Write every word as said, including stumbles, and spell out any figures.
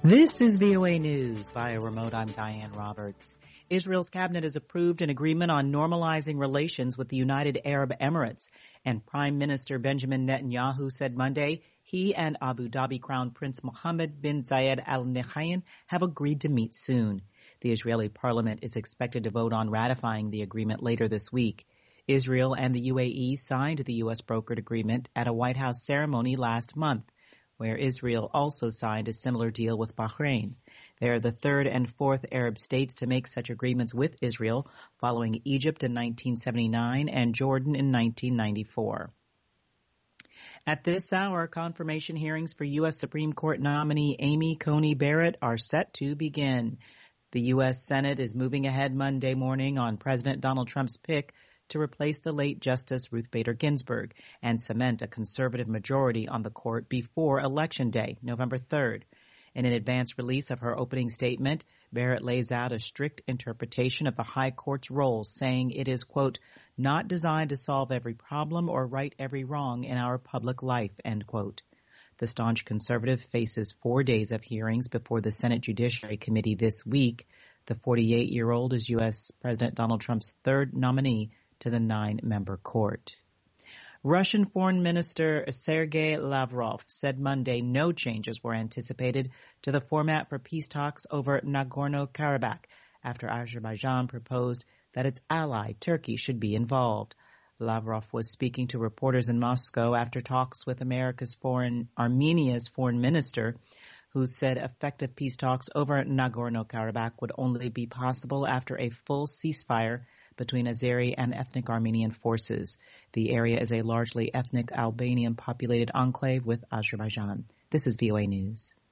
This is V O A News. Via remote, I'm Diane Roberts. Israel's cabinet has approved an agreement on normalizing relations with the United Arab Emirates, and Prime Minister Benjamin Netanyahu said Monday he and Abu Dhabi Crown Prince Mohammed bin Zayed Al Nahyan have agreed to meet soon. The Israeli parliament is expected to vote on ratifying the agreement later this week. Israel and the U A E signed the U S brokered agreement at a White House ceremony last month, where Israel also signed a similar deal with Bahrain. They are the third and fourth Arab states to make such agreements with Israel, following Egypt in nineteen seventy-nine and Jordan in nineteen ninety-four. At this hour, confirmation hearings for U S Supreme Court nominee Amy Coney Barrett are set to begin. The U S Senate is moving ahead Monday morning on President Donald Trump's pick to replace the late Justice Ruth Bader Ginsburg and cement a conservative majority on the court before Election Day, November third. In an advance release of her opening statement, Barrett lays out a strict interpretation of the High Court's role, saying it is, quote, not designed to solve every problem or right every wrong in our public life, end quote. The staunch conservative faces four days of hearings before the Senate Judiciary Committee this week. The forty-eight-year-old is U S President Donald Trump's third nominee to the nine-member court. Russian Foreign Minister Sergei Lavrov said Monday no changes were anticipated to the format for peace talks over Nagorno-Karabakh after Azerbaijan proposed that its ally Turkey should be involved. Lavrov was speaking to reporters in Moscow after talks with America's foreign Armenia's foreign minister, who said effective peace talks over Nagorno-Karabakh would only be possible after a full ceasefire between Azeri and ethnic Armenian forces. The area is a largely ethnic Albanian populated enclave with Azerbaijan. This is V O A News.